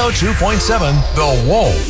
102.7 The Wolf.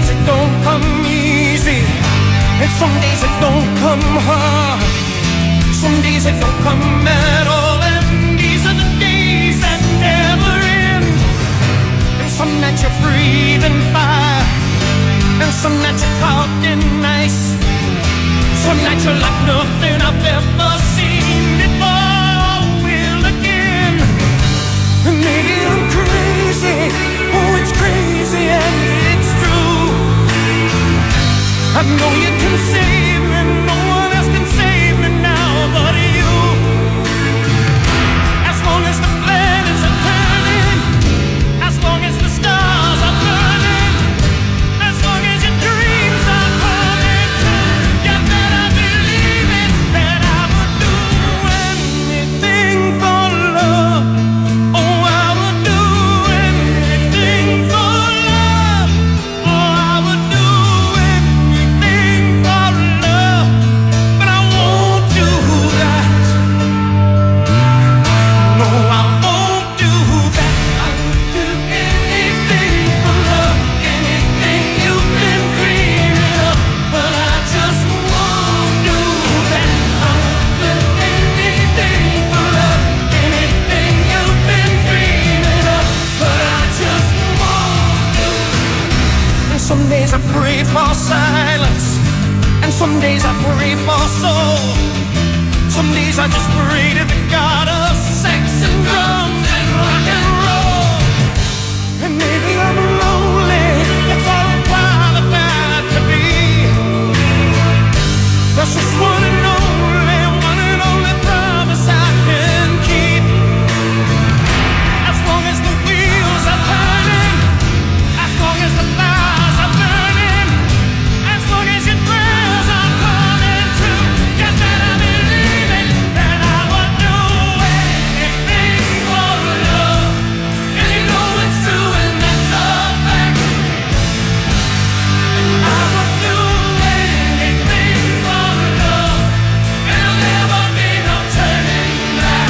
Some days it don't come hard. Some days that don't come at all, and these are the days that never end. And some nights you're breathing fire, and some nights you're caught in ice. Some nights you're like nothing I've ever seen before or will again. And maybe I'm crazy, oh it's crazy and it's true. I know you can save me, no one else can save me now but you. As long as the planets are turning, as long as the stars are burning, as long as your dreams are coming true, you better believe it, that I would do anything for love. Oh, I would do anything for love. Oh, I would do anything for love. But I won't do that. No, I won't do that. I would do anything for love, anything you've been dreaming of. But I just won't do that. I would do anything for love, anything you've been dreaming of. But I just won't do that. And some days I pray for silence, and some days I pray for soul. Some days I just pray to the God of sex and drums and rock and roll. And maybe I'm lonely, that's all I'm qualified to be. That's just one and only promise I can keep. As long as the wheels are turning, as long as the fires are burning, as long as your prayers are coming true, you better believe it, that I would do anything for love. And you know it's true, and that's a fact. I would do anything for love, and there'll never be no turning back.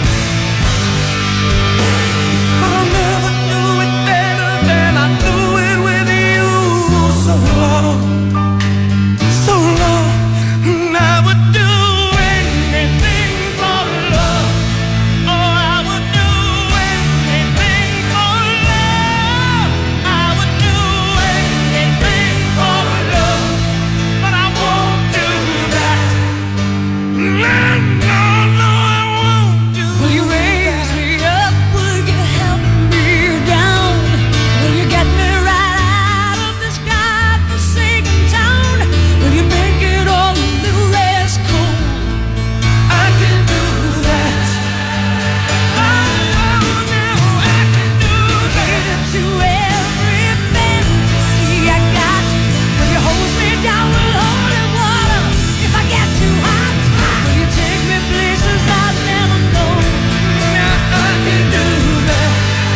But I'll never do it better than I do it with you. So long, so long, and I would do anything for love. Oh, I would do anything for love. I would do anything for love, but I won't do that. No, I won't do. Will you raise me up? Will you help me down? Will you get me right out of this godforsaken town? Will you make it all a little less cold? I can do that. Oh, no, I can do that. To every fantasy I got, will you hold me down with holy water if I get too hot? Will you take me places I've never known? I can do that.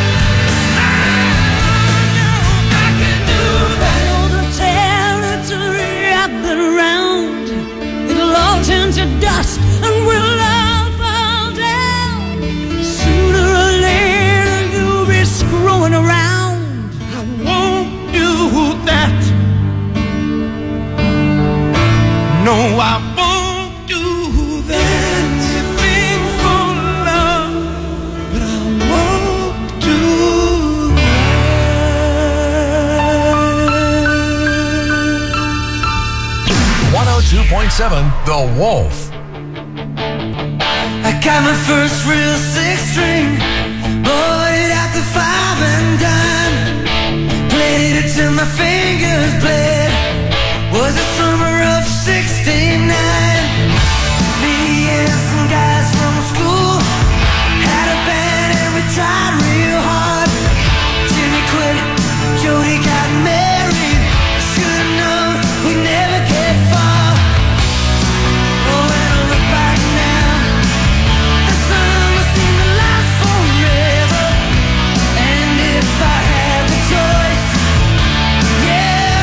I can do that. I know the territory I've been around. It'll all turn to dust and we'll all fall down. Sooner or later you'll be screwing around. I won't do that. No, I won't do that. Anything for love, but I won't do that. 102.7 The Wolf. I got my first real six-string, bought it at the five and dime, played it till my fingers bled. Was the summer of '69. Me and some guys from school had a band and we tried real hard. Jimmy quit, Jody got married. Should've known we'd never get far. Oh, when I look back now, the summer seemed to last forever. And if I had the choice, yeah,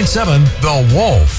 101.7 The Wolf.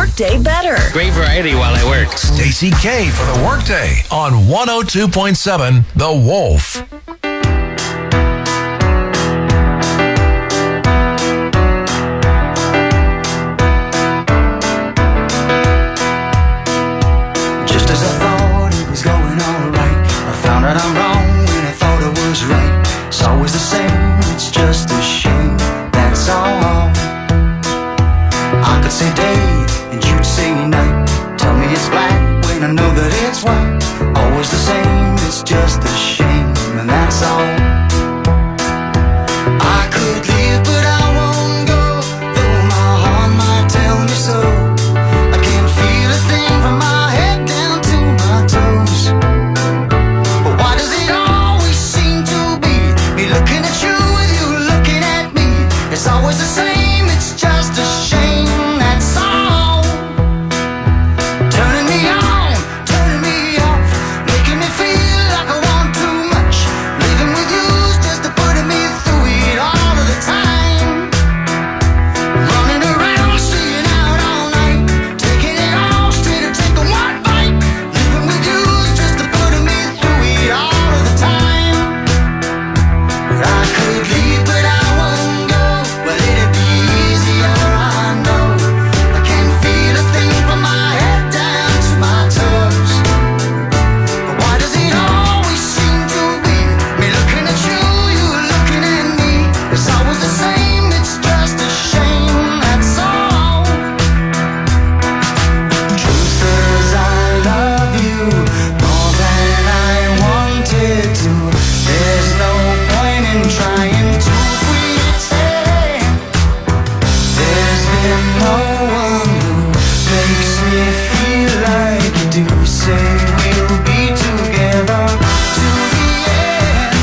workday better. Great variety while I work. Stacey K for the Workday on 102.7 The Wolf. Just as I thought it was going all right, I found out I'm wrong when I thought I was right. It's always the same, it's just a shame, that's all. I could say day and you'd say night. Tell me it's black when I know that it's white. Always the same, it's just a shame, and that's all. I could leave but I won't go, though my heart might tell me so. I can't feel a thing from my head down to my toes. But why does it always seem to be me looking at you with you looking at me? It's always the same, it's just a shame, that's all. Turning me on, turning me off, making me feel like I want too much. Living with you's just putting me through it all of the time. Running around, staying out all night, taking it all straight or taking one bite. Living with you's just putting me through it all of the time. But I could leave, but I won't go. Well, it'd be easier, I know. I can't feel a thing from my head down to my toes. But why does it always seem to be me looking at you, you looking at me? It's always the same, it's just a shame, that's all. Truth is I love you more than I wanted to. There's no point in trying to pretend. There's been no one who makes me feel like you do. Say we'll be together to the end.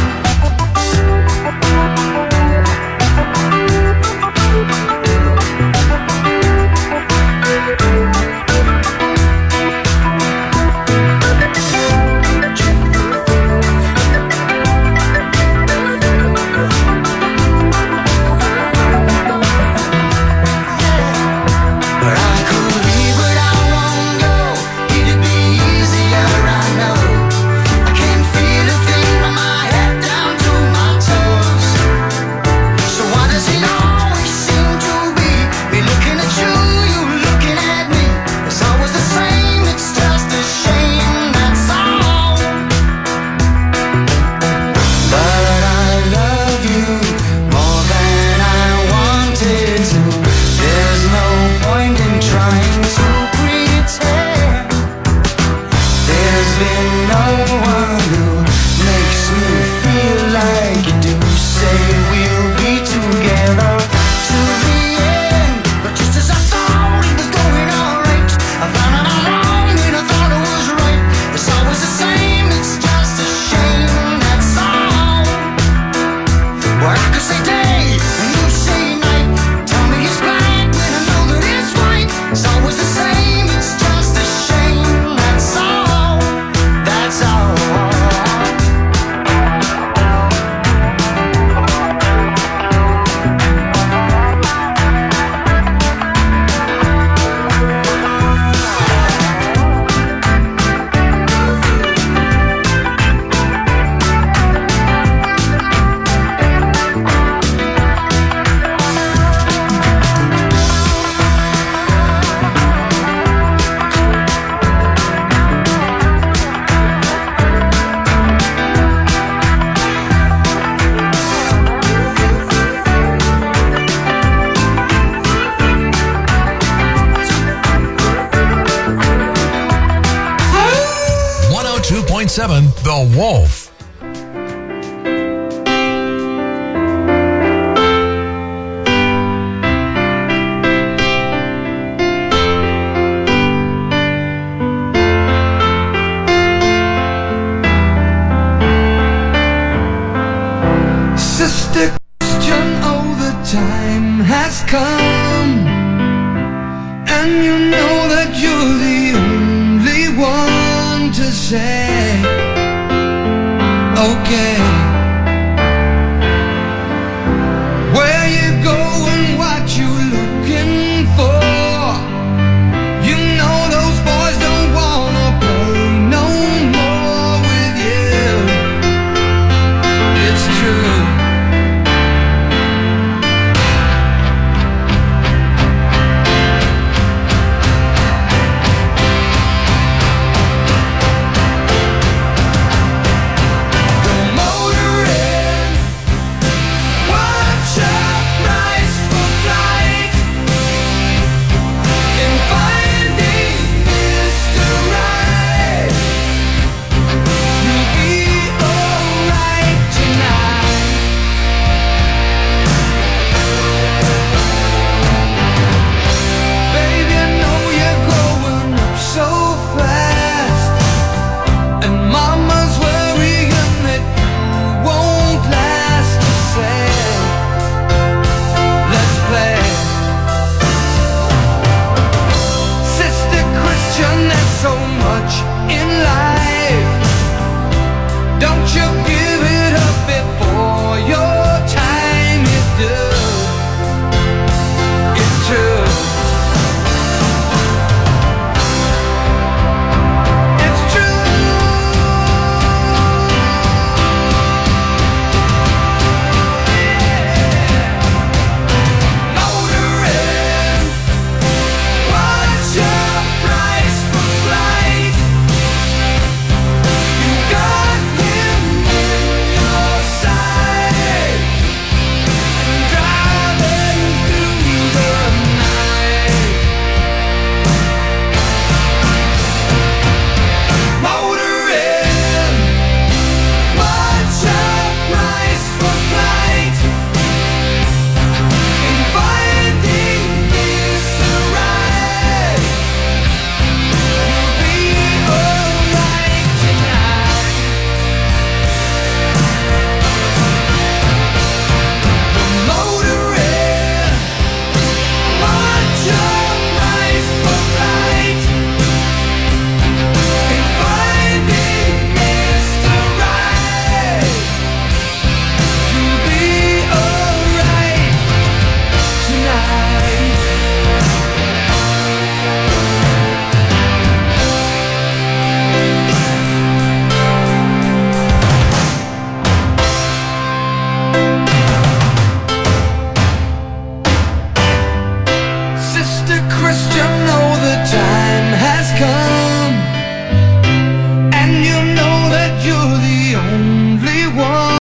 But I could leave, but I won't go. It'd be easier, I know. I can't feel a thing from my head down to my toes. So why does it always seem to be me looking at you, you looking at me? It's always the same, it's just a shame, that's all. But I love you more than I wanted to. There's no point in trying to pretend. There's been no one who makes me feel like you do. Say we'll be together to the end. But just as I thought it was going all right, I found out I'm wrong and I thought it was right. It's always the same, it's just a shame, that's all. Well, I could say day and you say night. Tell me it's black when I know that it's white. It's always the same, it's just a shame, that's all. That's all. The Wolf. Sister question, oh, the time has come, and you know that you're the only one to say, okay.